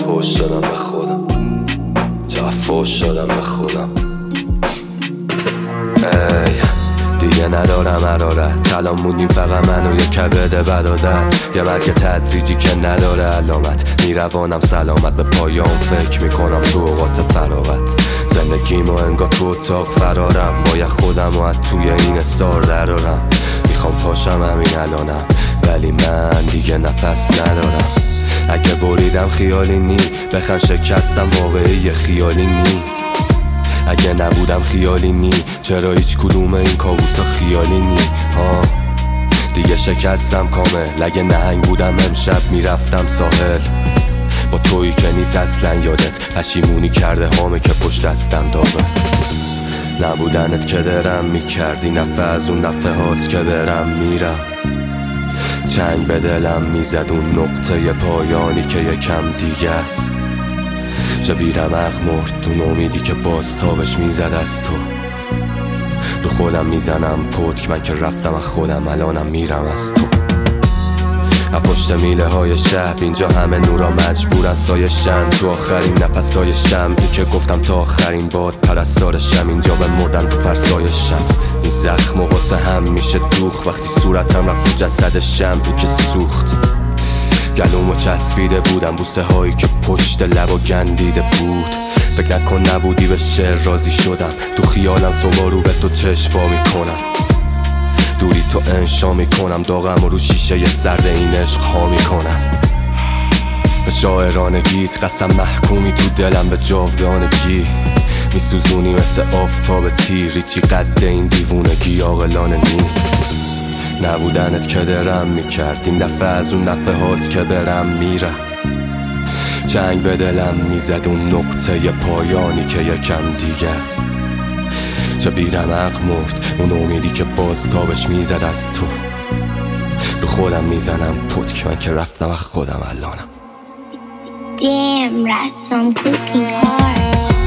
فوش شدم به خودم، چقدر فوش شدم به خودم. دیگه ندارم حرارت، کلام موندیم فقط من و یه کبد برادت. یه مرگ تدریجی که نداره علامت، میروانم سلامت به پایان فکر میکنم تو اوقات فراغت. زندگیمو انگار تو اتاق فرارم، باید خودم و از توی این استار درارم. میخوام پاشم همین الانم ولی من دیگه نفس ندارم. اگه بریدم خیالی نی، بخن شکستم واقعی خیالی نی. اگه نبودم خیالی نی، چرا هیچ کدوم این کابوسا خیالی نی؟ دیگه شکستم کامل. اگه نهنگ بودم امشب میرفتم ساحل با تویی که نیست اصلا یادت. پشیمونی کرده هامه که پشت دستم داغه. نبودنت که درم میکردی، نفع از اون نفع هاست که برم میرم. چنگ به دلم میزد اون نقطه پایانی که یکم دیگه است. چه بیرمق مرد اون امیدی که باز تابش میزد از تو. رو خودم میزنم پتک، من که رفتم از خودم الانم میرم از تو. از پشت میله های شب اینجا همه نورا مجبورن سایشن. تو آخرین نفس های شمعی که گفتم تا آخرین باد پرستارشم، اینجا بمردن تو فرسایشم. این زخم و واسه هم میشه دوخ وقتی صورتم رفت رو جسد شمعی که سوخت. گلومو چسبیده بودم بوسه هایی که پشت لب و گندیده بود. فکر نکن نبودی به شعر راضی شدم، تو خیالم صبح رو به تو چشم وا میکنم. دوری تو انشا میکنم، داغم و رو شیشه سرد این عشق ها میکنم. به شاعرانگیت قسم محکومی تو دلم به جاودانگی. میسوزونی مثل آفتاب تیری، چی قد این دیوونگی عاقلانه نیست. نبودنت که درم میکرد، این دفعه از اون دفعه هاست که برم میرم. چنگ به دلم میزد اون نقطه پایانی که یکم دیگه است. چه بیرمق مرد اون امیدی که باز تابش میزد از تو. رو خودم میزنم پتک، من که رفتم از خودم الانم. Damn, Russ, I'm cooking hard.